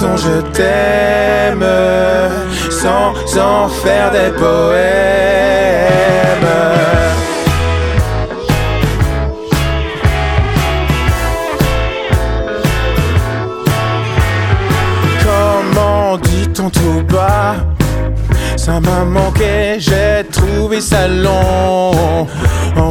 ton je t'aime sans en faire des poèmes. Comment dit-on tout bas? Ça m'a manqué, j'ai trouvé ça long. En